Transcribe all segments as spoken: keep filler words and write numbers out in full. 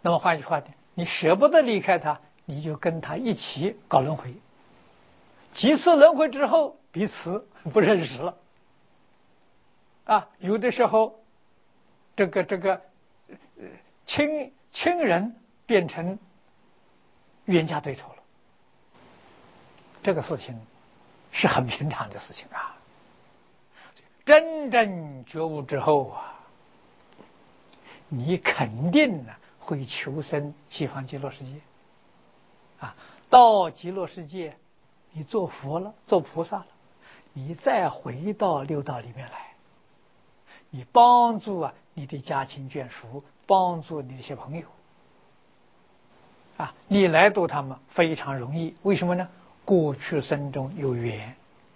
那么换句话讲，你舍不得离开他，你就跟他一起搞轮回。几次轮回之后，彼此不认识了。啊，有的时候，这个这个亲亲人变成冤家对头了。这个事情是很平常的事情啊。真正觉悟之后啊，你肯定呢会求生西方极乐世界。啊，到极乐世界，你做佛了，做菩萨了，你再回到六道里面来，你帮助啊你的家亲眷属，帮助你的一些朋友，啊，你来度他们非常容易。为什么呢？过去生中有缘。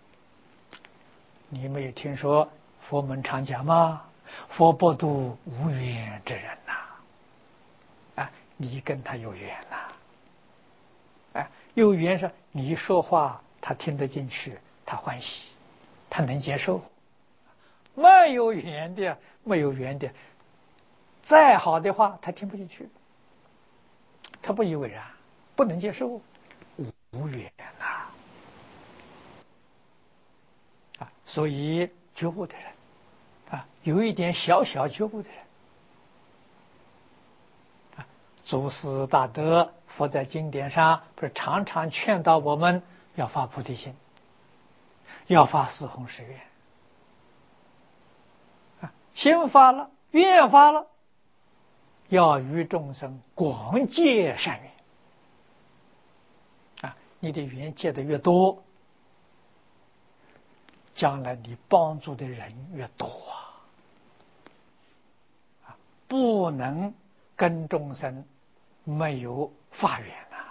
你没有听说佛门常讲吗？佛不度无缘之人呐、啊。啊，你跟他有缘呐、啊。啊，有缘是你说话他听得进去，他欢喜，他能接受。没有缘的，没有缘的，再好的话他听不进去，他不以为然，不能接受，无缘呐。啊，所以觉悟的人，啊，有一点小小觉悟的人，啊，祖师大德佛在经典上不是常常劝导我们要发菩提心，要发四弘誓愿。啊，心发了，愿发了，要与众生广结善缘。啊，你的缘结得越多，将来你帮助的人越多啊！不能跟众生没有发缘呐！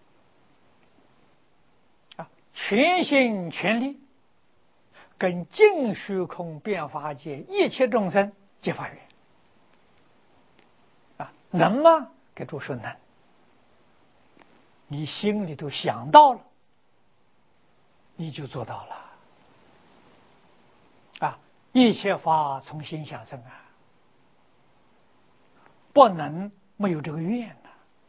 啊，全心全力跟尽虚空变法界一切众生结发缘啊，能吗？给诸说能。你心里头想到了，你就做到了。啊，一切法从心想生啊，不能没有这个愿呐、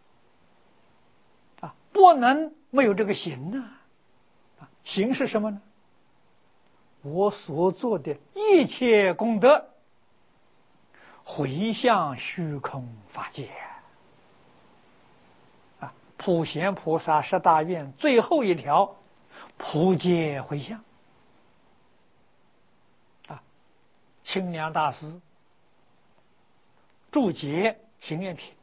啊，啊，不能没有这个行呐、啊，啊，行是什么呢？我所做的一切功德，回向虚空法界啊，普贤菩萨十大愿最后一条，普皆回向。啊，清凉大师注解行愿品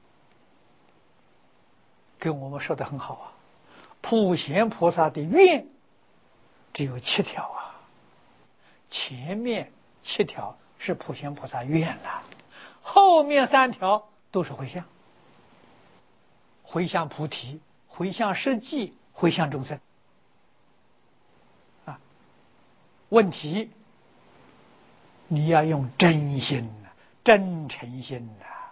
跟我们说的很好啊，普贤菩萨的愿只有七条啊，前面七条是普贤菩萨愿了，后面三条都是回向，回向菩提，回向实际，回向众生。啊，问题你要用真心、真诚心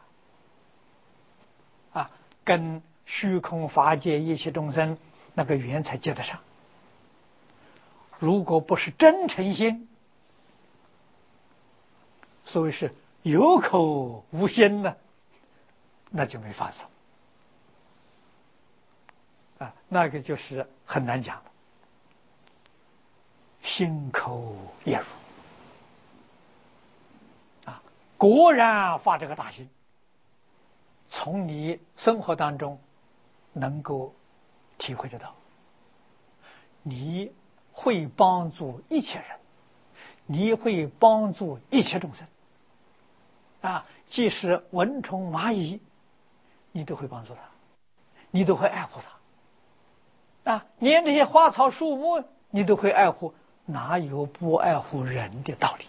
的啊，跟虚空法界一切众生那个缘才接得上。如果不是真诚心，所谓是有口无心呢，那就没法子啊，那个就是很难讲了。心口也如啊，果然发这个大心，从你生活当中能够体会得到，你会帮助一切人，你会帮助一切众生啊，即使蚊虫蚂蚁，你都会帮助他，你都会爱护他啊，连这些花草树木你都会爱护，哪有不爱护人的道理？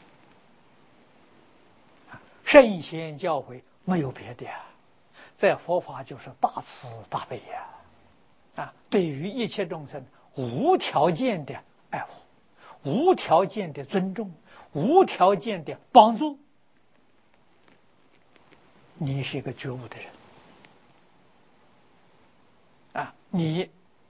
圣贤教诲没有别的呀，在佛法就是大慈大悲呀，啊，对于一切众生无条件的爱护，无条件的尊重，无条件的帮助。你是一个觉悟的人啊，你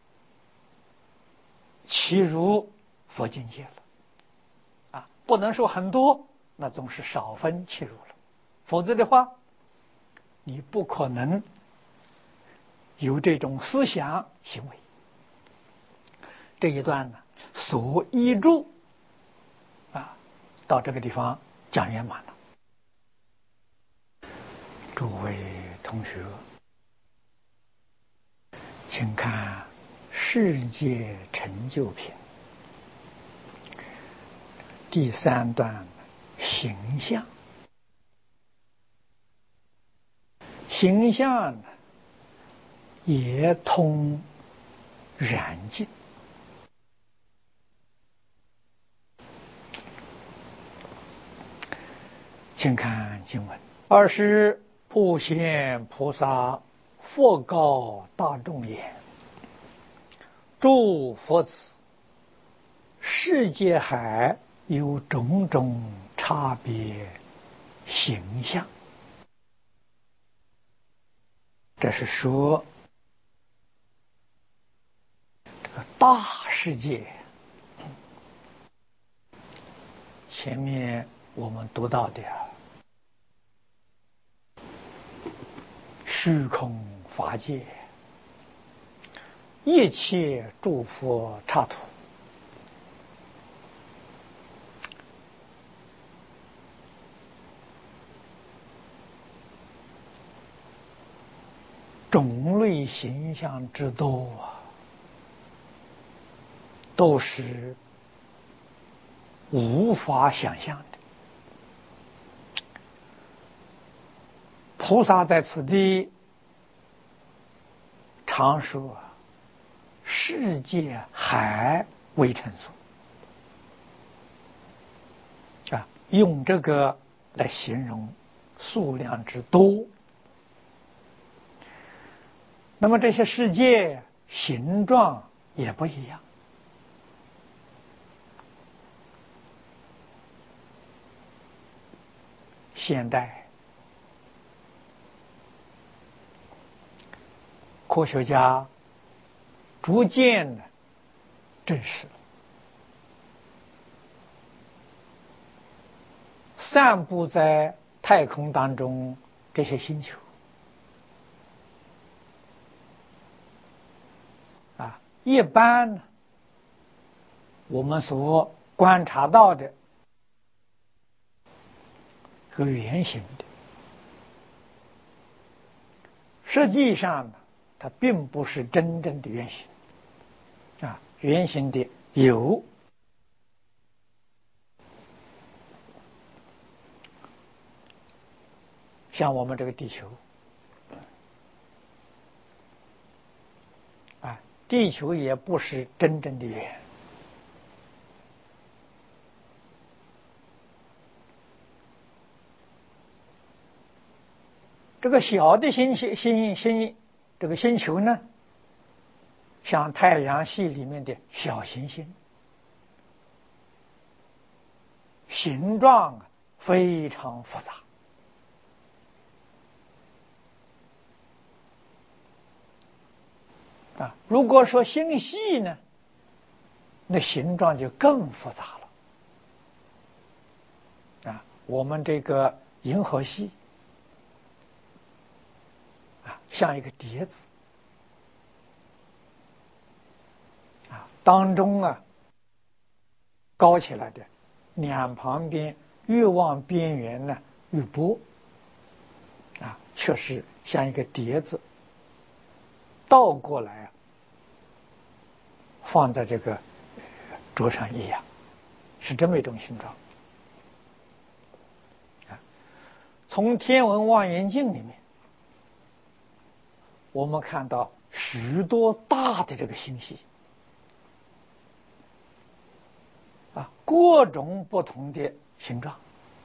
契入佛境界了啊，不能说很多，那总是少分契入了，否则的话， 你不可能有这种思想行为。这一段呢，所依注啊，到这个地方讲圆满了。诸位同学，请看世界成就品第三段形象。形象呢，也通染净。请看经文：二是普贤菩萨，佛告大众言：诸佛子，世界海有种种差别形象。这是说这个大世界，前面我们读到的虚空法界，一切诸佛刹土，种类形象之多啊，都是无法想象的。菩萨在此地常说世界海为成所啊，用这个来形容数量之多。那么这些世界形状也不一样。现代科学家逐渐的证实了，散布在太空当中这些星球啊，一般我们所观察到的是圆形的，实际上呢，它并不是真正的圆形啊，圆形的有，像我们这个地球啊，地球也不是真正的圆。这个小的星星星星这个星球呢，像太阳系里面的小行星，形状非常复杂啊。如果说星系呢，那形状就更复杂了啊。我们这个银河系啊，像一个碟子啊，当中啊高起来的两旁边越往边缘呢越薄啊，确实像一个碟子倒过来啊放在这个桌上一样，是这么一种形状啊。从天文望远镜里面我们看到许多大的这个星系啊，各种不同的形状。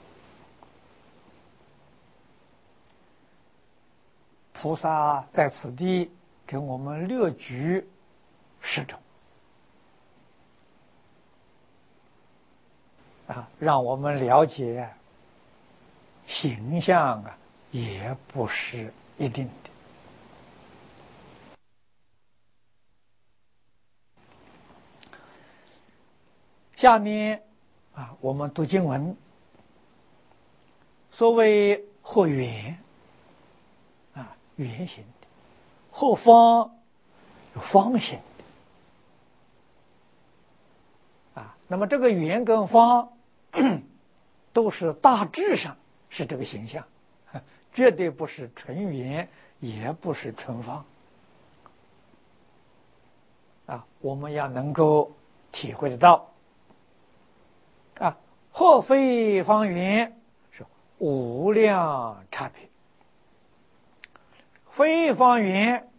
菩萨在此地给我们列举十种啊，让我们了解形象啊，也不是一定的。下面啊，我们读经文。所谓或圆， 圆形的，或方有方形的啊。那么这个圆跟方都是大致上是这个形象，绝对不是纯圆，也不是纯方啊。我们要能够体会得到啊，或非方圆是无量差别。非方圆，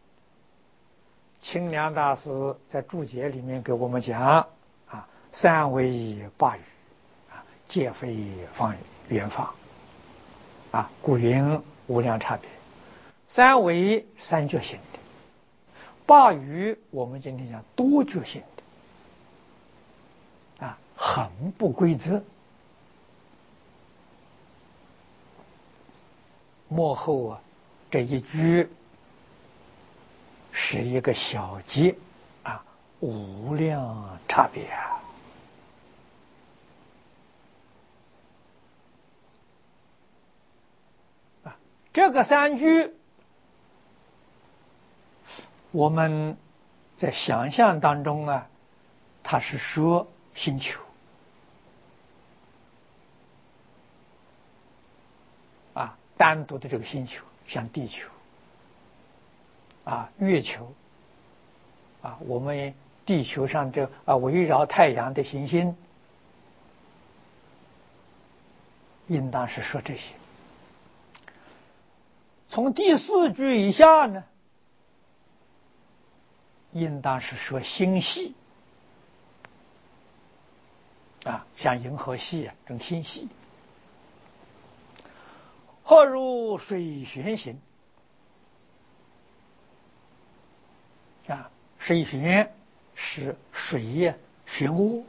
清凉大师在注解里面给我们讲啊，三为八语啊，皆非方圆方啊，故云无量差别。三为三觉性的，八语我们今天讲多觉性的啊，很不规则。幕后啊，这一句是一个小节啊，无量差别啊。啊，这个三句，我们在想象当中啊，它是说星球啊，单独的这个星球，像地球啊、月球啊，我们地球上这啊围绕太阳的行星，应当是说这些。从第四句以下呢，应当是说星系啊，像银河系啊，这种星系。或如水旋形啊，水旋是水呀漩涡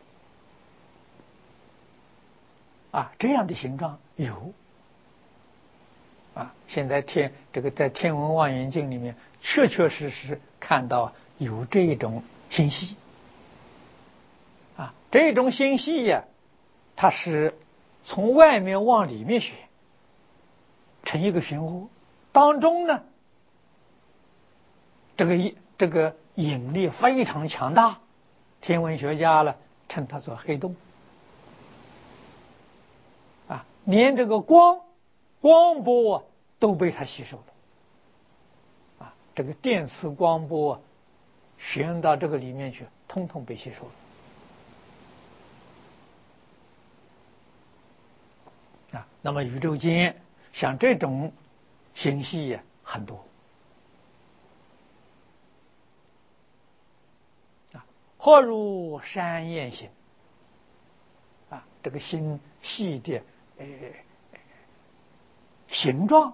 啊，这样的形状有啊。现在天这个在天文望远镜里面，确确实实看到有这种星系啊。这种星系呀，它是从外面往里面旋，成一个漩涡，当中呢，这个这个引力非常强大，天文学家呢称它做黑洞啊，连这个光光波、啊、都被它吸收了啊，这个电磁光波、啊、旋到这个里面去，通通被吸收了啊。那么宇宙间像这种星系呀、啊、很多。或如山焰形啊，这个星系的呃形状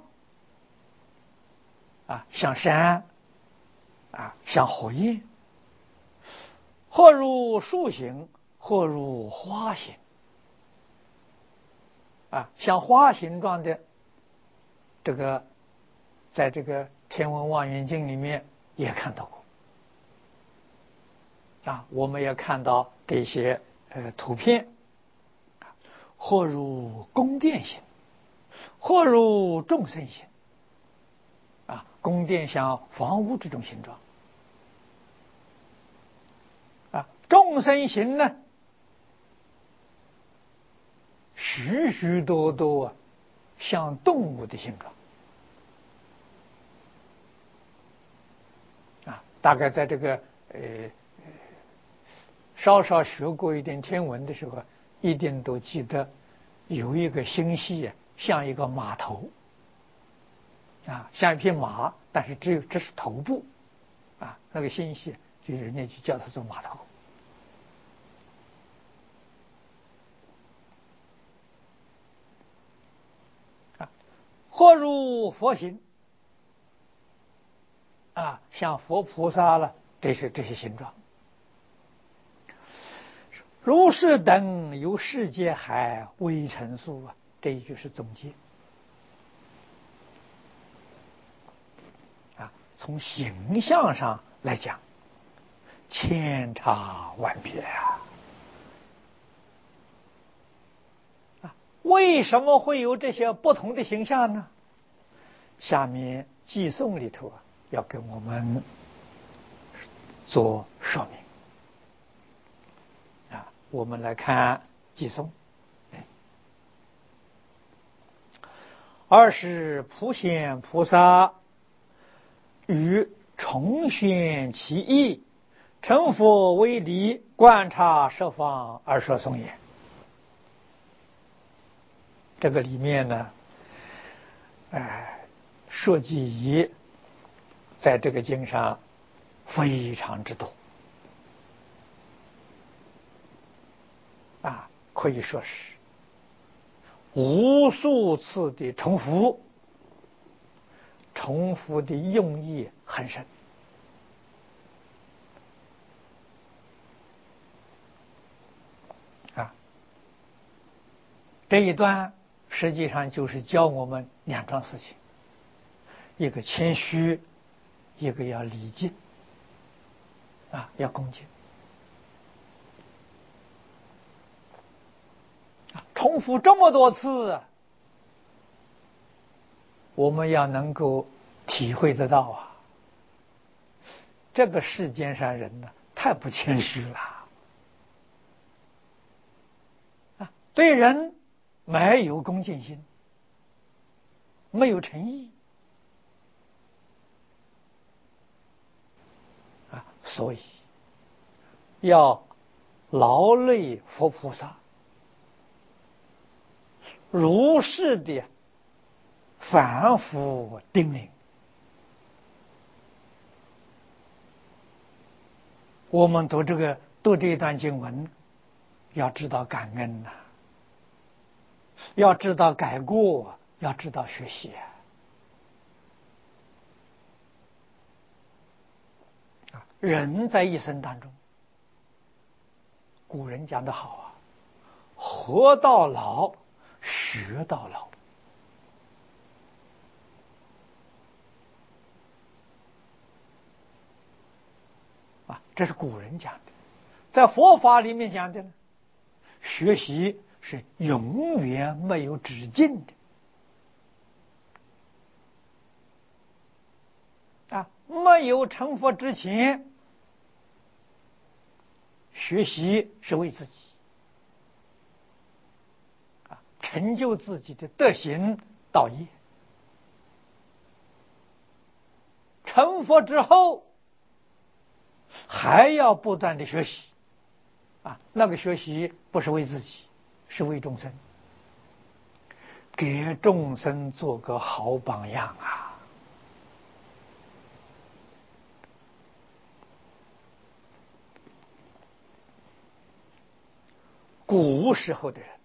啊，像山啊，像火焰；或如树形，或如花形啊，像花形状的这个，在这个天文望远镜里面也看到过。啊，我们也看到这些呃图片，或如宫殿形，或如众生形，啊，宫殿像房屋这种形状，啊，众生形呢，许许多多啊，像动物的形状，啊，大概在这个呃。稍稍学过一点天文的时候，一定都记得有一个星系啊，像一个马头啊，像一匹马，但是只有这是头部啊，那个星系就人家就叫它做马头啊。或如佛形啊，像佛菩萨了，这些这些形状。如是等由世界海微尘数啊，这一句是总结啊。从形象上来讲，千差万别啊！啊，为什么会有这些不同的形象呢？ 下面寄送里头啊，要给我们做说明啊。我们来看寄送。二是普贤菩萨与重宣其意，成佛为理，观察十方而说颂也。这个里面呢，哎，说记忆在这个经上非常之多啊，可以说是无数次的重复，重复的用意很深啊。这一段实际上就是教我们两桩事情，一个谦虚，一个要礼敬啊，要恭敬啊。重复这么多次，我们要能够体会得到啊，这个世间上人呢，太不谦虚了啊，对人没有恭敬心，没有诚意啊，所以要劳累佛菩萨如是的反复叮咛。我们读这个读这一段经文，要知道感恩呐、啊，要知道改过，要知道学习啊。人在一生当中，古人讲得好啊，活到老，学到老。啊，这是古人讲的。在佛法里面讲的呢，学习是永远没有止境的啊！没有成佛之前，学习是为自己啊，成就自己的德行道业。成佛之后，还要不断的学习啊，那个学习不是为自己，是为众生，给众生做个好榜样啊！古时候的人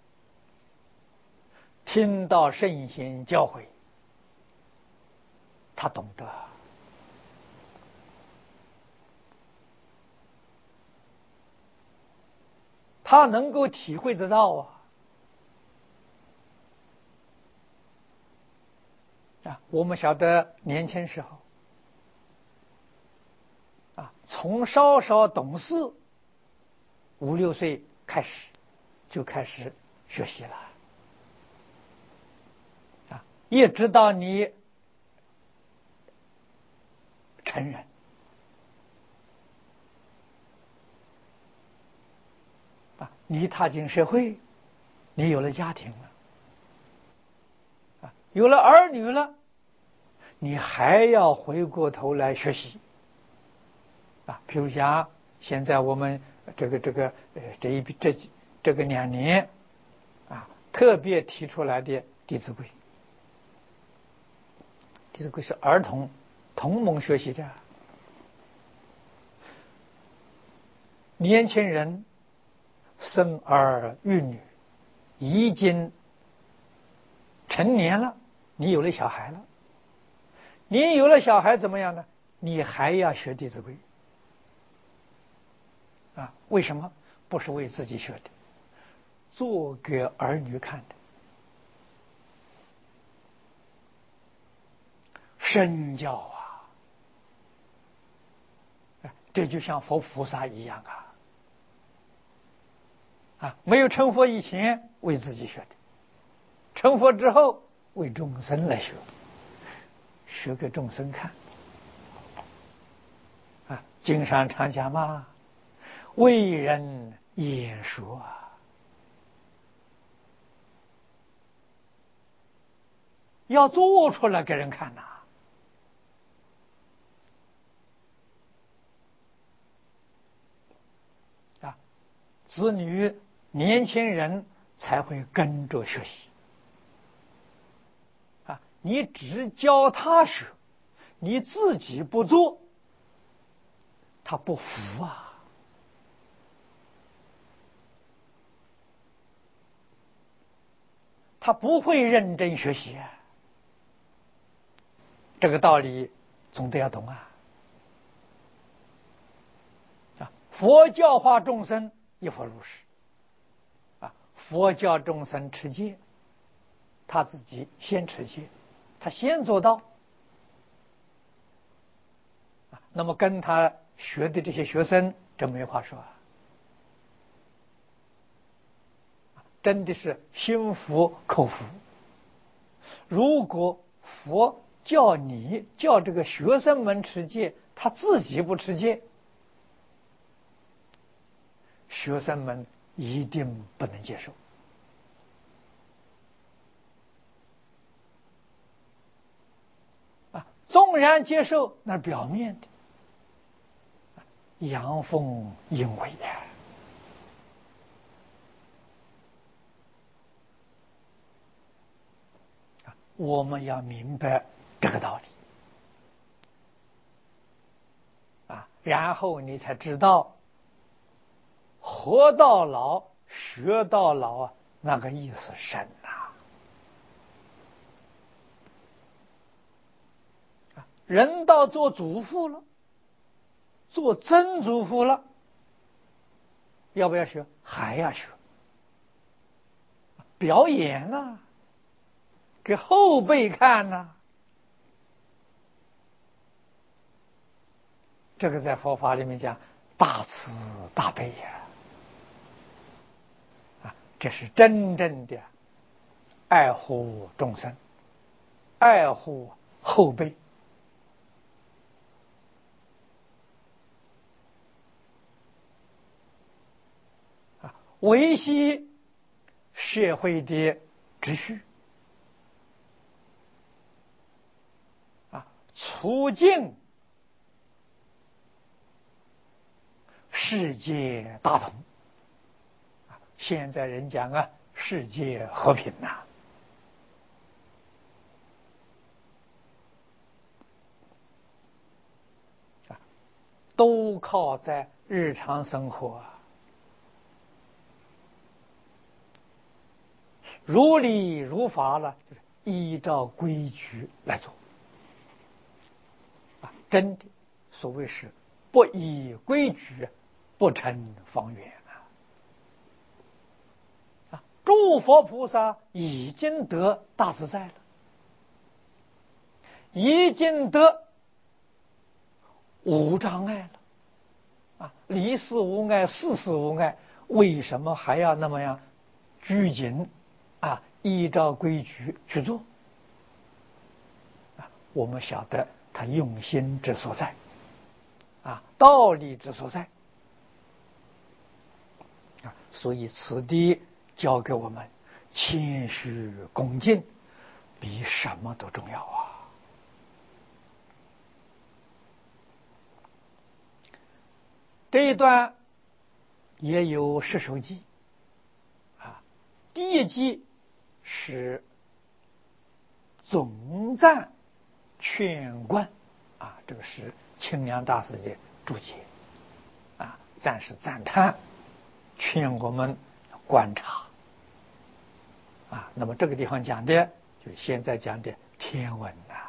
听到圣贤教诲，他懂得，他能够体会得到啊。啊，我们晓得年轻时候啊，从稍稍懂事，五六岁开始就开始学习了啊，一直到你成人啊，你踏进社会，你有了家庭了啊，有了儿女了，你还要回过头来学习啊。比如讲，现在我们这个这个呃这一这这个两年啊，特别提出来的《弟子规》，《弟子规》是儿童同盟学习的，年轻人生儿育女，已经成年了，你有了小孩了，你有了小孩怎么样呢？你还要学《弟子规》啊？为什么？不是为自己学的，做给儿女看的，身教啊！这就像佛菩萨一样啊！啊，没有成佛以前为自己学的，成佛之后为众生来学。 学给众生看。啊，经上常讲嘛，为人演说啊，要做出来给人看呐。啊，子女、年轻人才会跟着学习。啊，你只教他学，你自己不做，他不服啊。他不会认真学习啊。这个道理总得要懂啊！啊，佛教化众生亦复如是。啊，佛教众生持戒，他自己先持戒，他先做到。啊，那么跟他学的这些学生，这没话说啊，真的是心服口服。如果佛叫你叫这个学生们持戒，他自己不持戒，学生们一定不能接受。啊，纵然接受，那是表面的，阳奉阴违呀。我们要明白这个道理啊，然后你才知道活到老学到老啊，那个意思深呐。啊，人到做祖父了，做曾祖父了，要不要学？还要学。表演呐、啊，给后辈看呐、啊。这个在佛法里面讲大慈大悲呀。啊，这是真正的爱护众生，爱护后辈。啊，维系社会的秩序。啊，促进世界大同。啊，现在人讲啊，世界和平呐、啊。都靠在日常生活如理如法了，就是依照规矩来做啊！真的，所谓是不依规矩，不成方圆啊！啊，诸佛菩萨已经得大自在了，已经得无障碍了。啊，离世无碍，事事无碍，为什么还要那么样拘谨啊？依照规矩去做啊？我们晓得他用心之所在，啊，道理之所在啊，所以此地教给我们谦虚恭敬，比什么都重要啊！这一段也有十首偈啊，第一偈是总赞劝观啊，这个是清凉大师的注解啊，赞是赞叹，劝我们观察啊。那么这个地方讲的，就是现在讲的天文呐。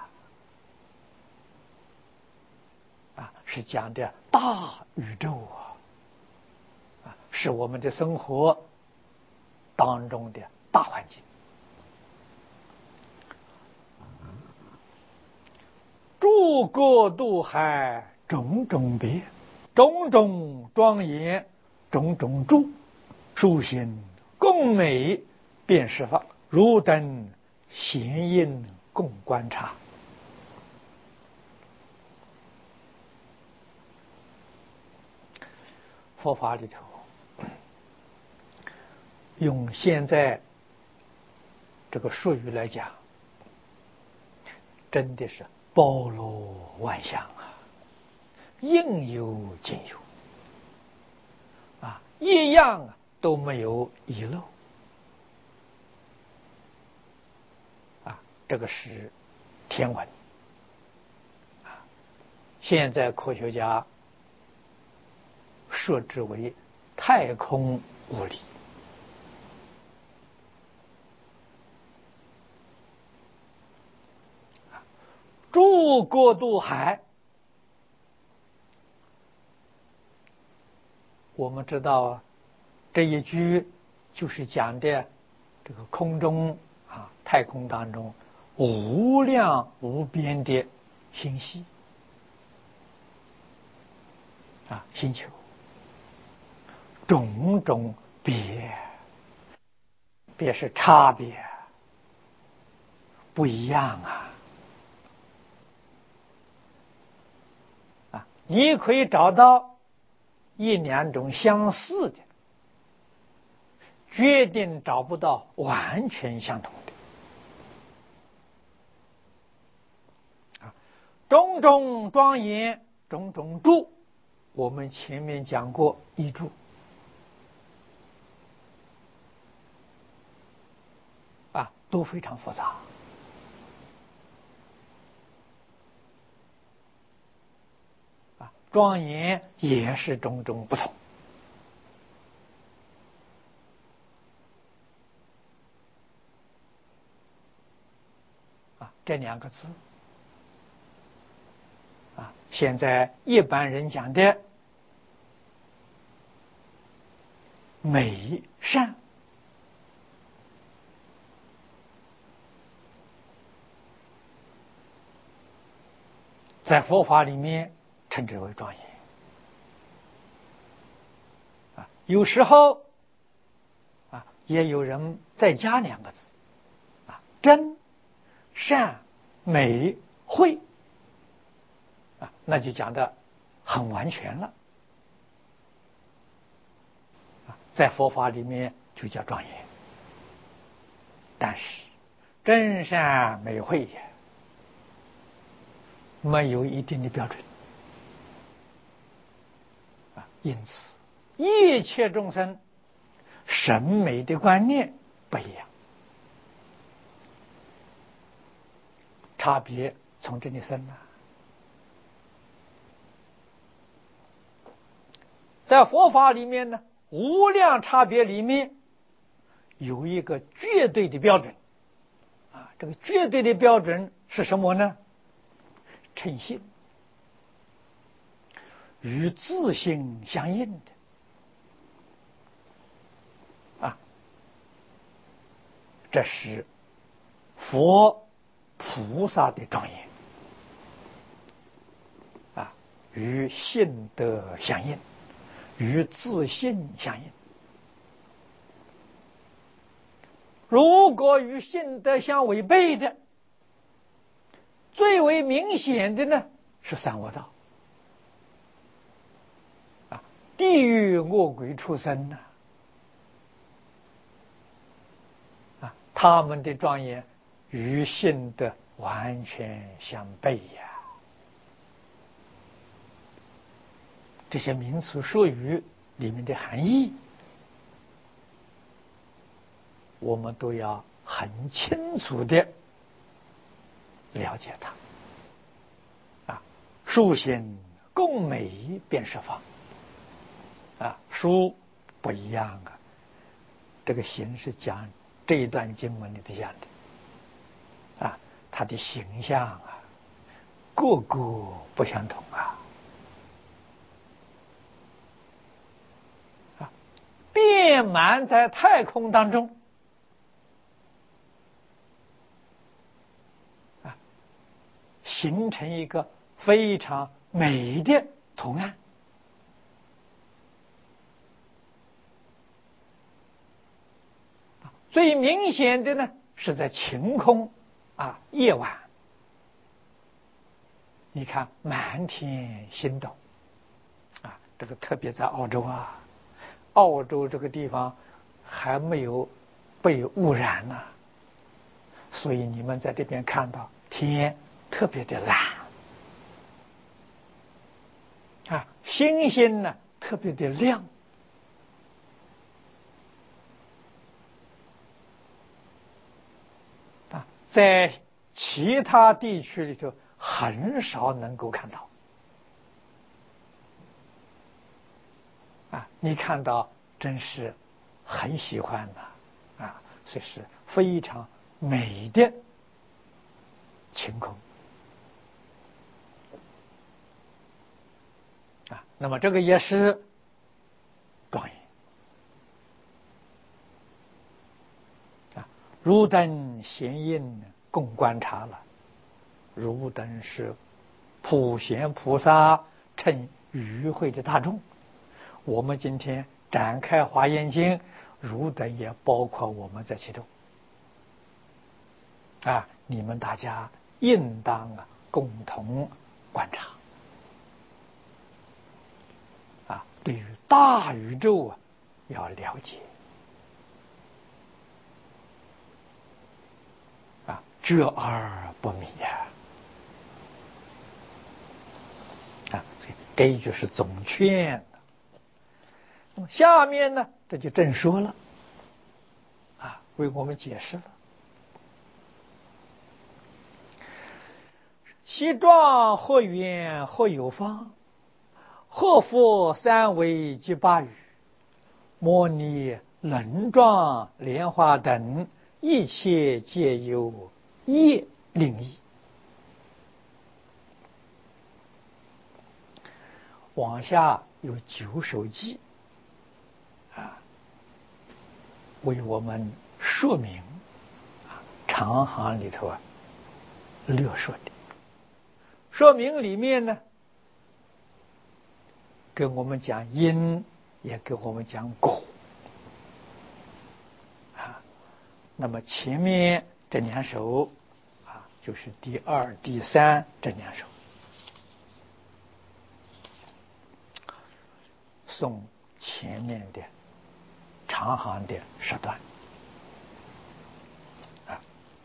啊，是讲的大宇宙啊，啊，是我们的生活当中的大环境。诸国渡海，种种别，种种庄严，种种住，殊心共美，便是法，如等闲音共观察。 佛法里头，用现在这个术语来讲，真的是包罗万象啊，应有尽有啊，一样都没有遗漏啊，这个是天文啊，现在科学家设置为太空物理。诸国渡海，我们知道啊，这一句就是讲的这个空中啊，太空当中无量无边的星系啊，星球，种种别，别是差别不一样啊。你可以找到一两种相似的，决定找不到完全相同的。啊，种种庄严，种种住，我们前面讲过一住。啊，都非常复杂。庄严也是种种不同啊，这两个字啊，现在一般人讲的美善，在佛法里面称之为庄严啊，有时候啊，也有人再加两个字啊，真、善、美、慧啊，那就讲的很完全了啊，在佛法里面就叫庄严。但是真善美慧也没有一定的标准啊，因此一切众生审美的观念不一样，差别从这里生啊。在佛法里面呢，无量差别里面有一个绝对的标准啊，这个绝对的标准是什么呢？称性，与自性相应的啊，这是佛菩萨的庄严啊，与性德相应，与自性相应。如果与性德相违背的，最为明显的呢是三恶道啊，地狱恶鬼畜生呢啊，他们的庄严与性德完全相悖呀。这些名词术语里面的含义，我们都要很清楚的了解它啊。殊心共美便是法啊，殊不一样啊。这个形是讲这一段经文里头讲的啊，它的形象啊，个个不相同啊。啊，遍满在太空当中啊，形成一个非常美的图案。最明显的呢，是在晴空啊，夜晚，你看满天星斗啊， 这个特别在澳洲啊，澳洲这个地方还没有被污染呢，所以你们在这边看到天特别的蓝啊，星星呢特别的亮啊，在其他地区里头很少能够看到啊，你看到真是很喜欢的啊，这是非常美的晴空啊，那么这个也是庄严啊。如等显应共观察了，如等是普贤菩萨趁与会的大众，我们今天展开华严经，如等也包括我们在其中啊，你们大家应当啊共同观察啊，对于大宇宙啊要了解啊，觉而不迷呀啊，这一句是总劝。那么下面呢，这就正说了啊，为我们解释了。其状或圆或有方，或复三维及八语，摩尼轮状莲花等，一切皆有业令义。往下有九首偈啊，为我们说明啊，长行里头啊略说的。说明里面呢，跟我们讲因，也跟我们讲果啊。那么前面这两首啊，就是第二、第三这两首，送前面的长行的十段啊。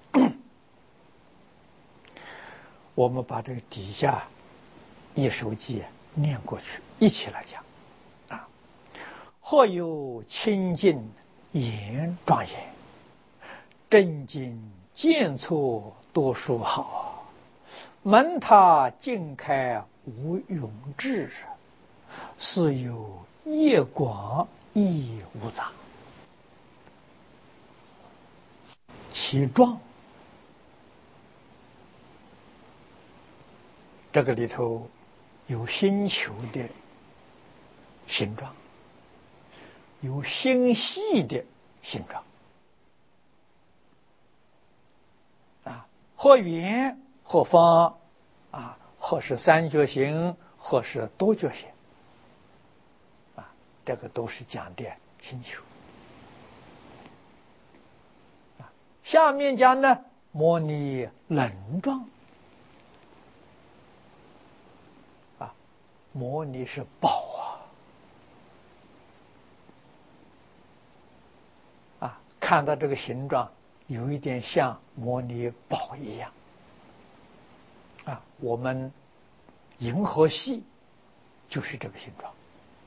我们把这个底下一首偈念过去，一起来讲啊。或有清净言庄严，正经见错多数好，门塔尽开无永志，是有业广亦无杂。其状，这个里头有星球的形状，有星系的形状啊，或圆或方啊，或是三角形，或是多角形啊，这个都是讲的星球啊。下面讲呢，模拟轮状啊，模拟是宝啊啊，看到这个形状有一点像模拟宝一样啊，我们银河系就是这个形状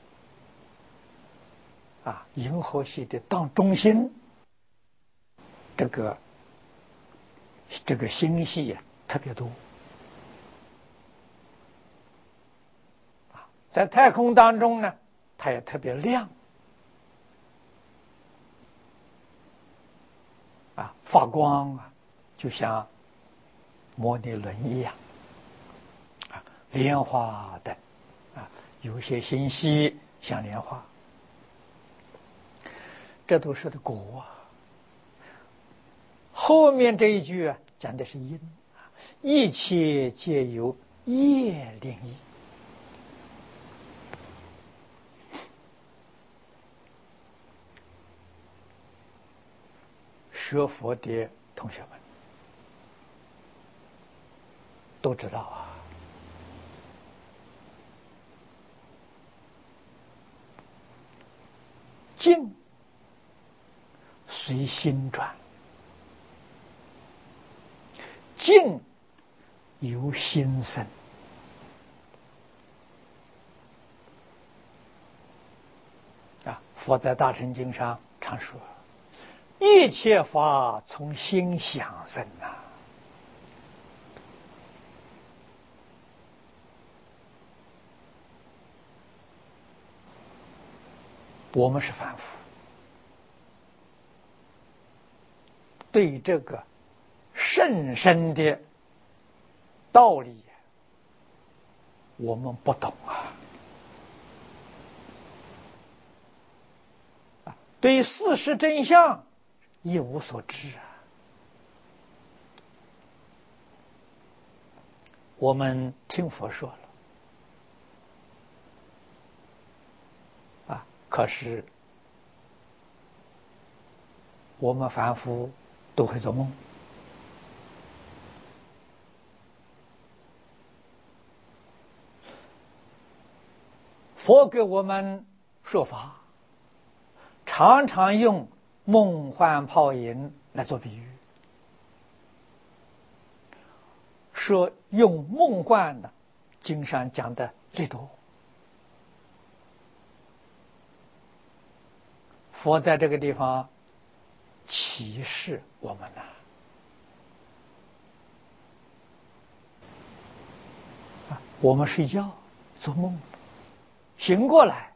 啊，银河系的当中心，这个这个星系啊特别多啊，在太空当中呢，它也特别亮啊，发光啊，就像摩尼轮一样啊，莲花等啊，有些星系像莲花，这都是的果啊。后面这一句啊，讲的是因，一切皆有业令义。学佛的同学们都知道啊， 境随心转，境由心生。啊，佛在大乘经上常说，一切法从心想生呐。我们是凡夫，对这个甚深的道理我们不懂啊，对事实真相一无所知啊。我们听佛说了啊，可是我们凡夫都会做梦。佛给我们说法，常常用梦幻泡影来做比喻，说用梦幻的，经上讲的最多。佛在这个地方启示我们了。我们睡觉做梦，醒过来，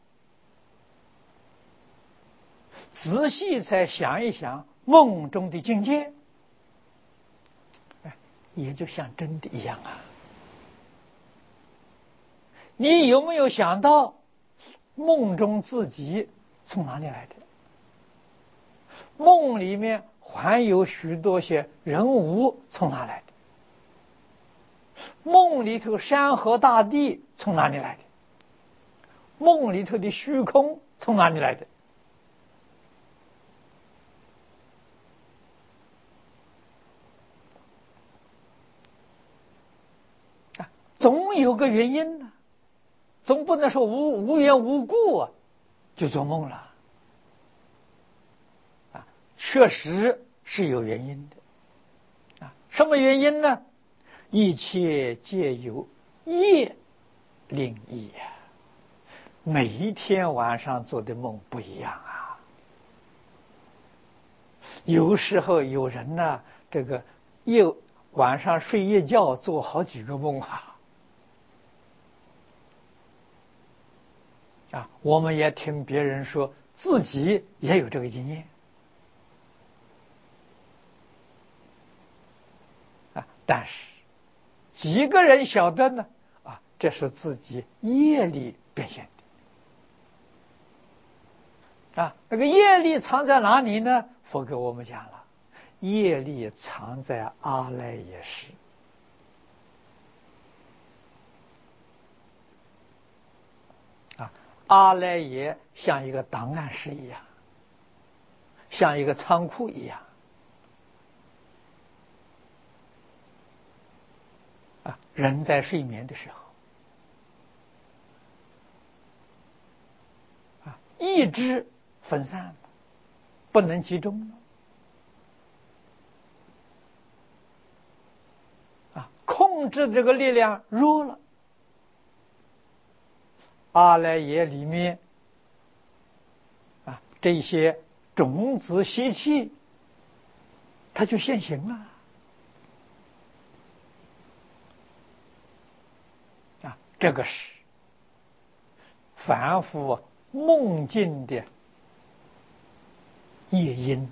仔细再想一想梦中的境界，也就像真的一样啊。你有没有想到梦中自己从哪里来的？梦里面还有许多些人物从哪来的？梦里头山河大地从哪里来的？梦里头的虚空从哪里来的？啊，总有个原因呢，总不能说无无缘无故啊就做梦了。啊，确实是有原因的。啊，什么原因呢？一切皆由业令意啊。每一天晚上做的梦不一样啊。有时候有人呢，这个夜晚上睡夜觉做好几个梦啊。啊，我们也听别人说，自己也有这个经验。啊，但是几个人晓得呢？啊，这是自己业力变现的。啊，那个业力藏在哪里呢？佛给我们讲了，业力藏在阿赖耶识。啊，阿赖耶像一个档案室一样，像一个仓库一样。啊，人在睡眠的时候，啊，意志分散了，不能集中了。啊，控制这个力量弱了，阿赖耶里面啊这些种子习气，它就现行了。啊，这个是凡夫梦境的业因。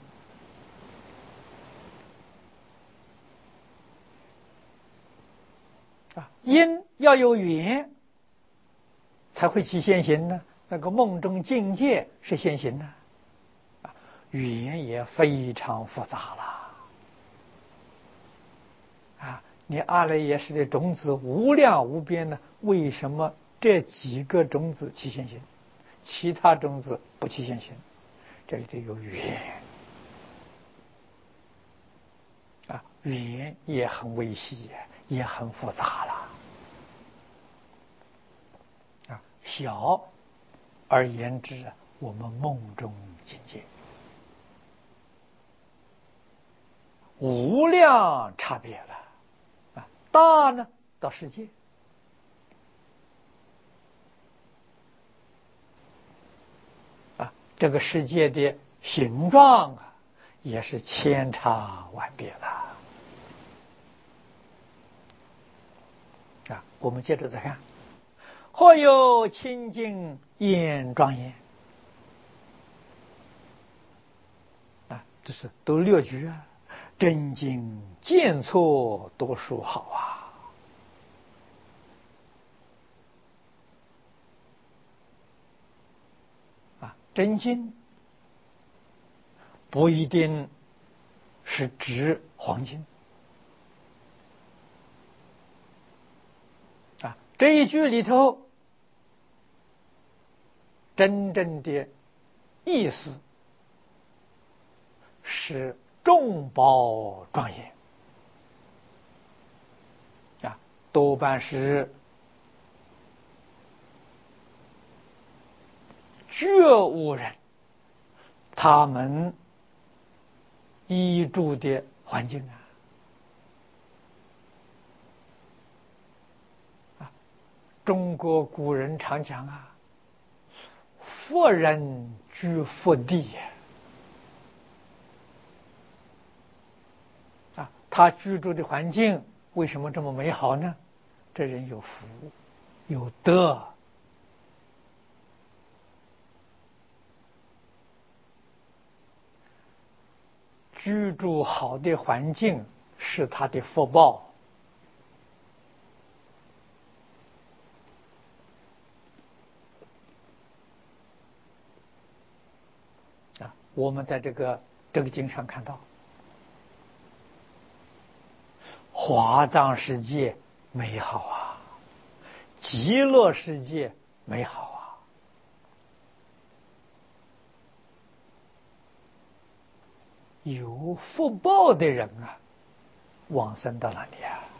啊，因要有缘才会起现行呢。那个梦中境界是现行的，啊，缘也非常复杂了。啊，你阿赖耶识的种子无量无边呢，为什么这几个种子起现行，其他种子不起现行？这里头有缘。啊，缘也很微细，也很复杂了。啊，小而言之， 我们梦中境界，无量差别了啊！大呢到世界，啊，这个世界的形状啊，也是千差万别了啊！我们接着再看，或有清净艳庄严啊，这是都六句啊。真经见错多数好啊！啊，真经不一定是指黄金啊，这一句里头真正的意思是众宝庄严啊，多半是觉悟人他们居住的环境啊，啊，中国古人常讲啊，佛人居佛地啊，他居住的环境为什么这么美好呢？这人有福有德，居住好的环境是他的福报啊！我们在这个这个经上看到，华藏世界美好啊，极乐世界美好啊，有福报的人啊，往生到哪里啊？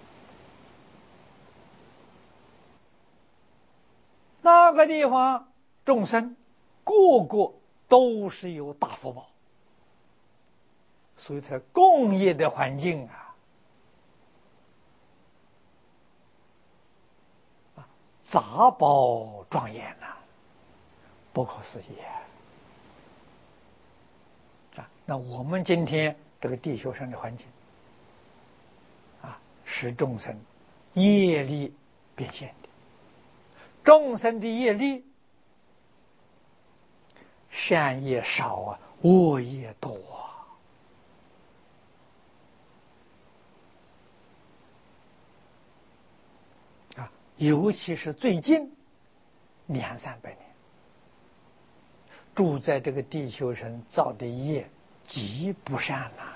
那个地方众生个个都是有大福报，所以才共业的环境啊，啊，杂宝庄严呐、啊，不可思议啊！那我们今天这个地球上的环境啊，是众生业力变现的，众生的业力善业少啊，恶业多啊！啊，尤其是最近两三百年，住在这个地球上造的业极不善呐、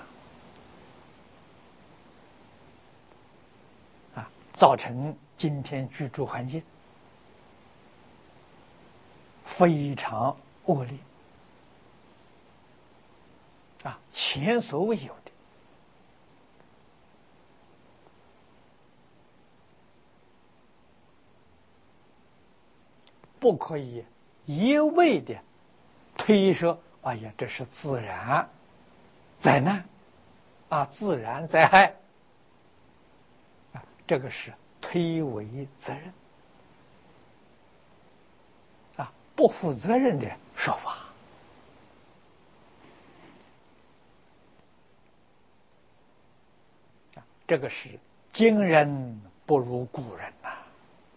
啊，啊，造成今天居住环境非常恶劣啊，前所未有的。不可以一味的推说，哎呀，这是自然灾难啊，自然灾害啊，这个是推诿责任啊，不负责任的说法啊，这个是今人不如古人呐、啊。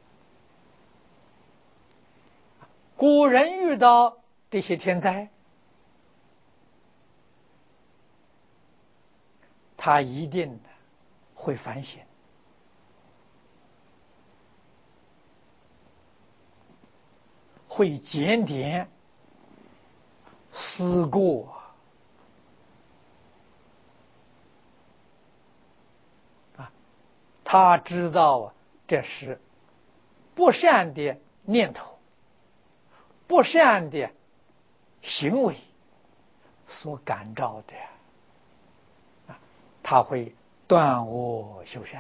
古人遇到这些天灾，他一定会反省，会检点思过啊，他知道这是不善的念头、不善的行为所感召的啊，他会断恶修善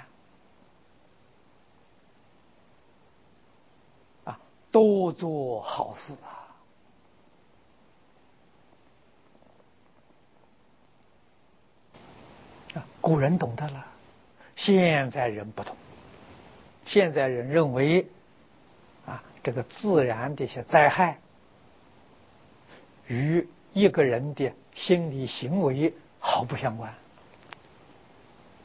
啊，多做好事啊。 古人懂得了，现在人不懂。现在人认为，啊，这个自然的一些灾害与一个人的心理行为毫不相关。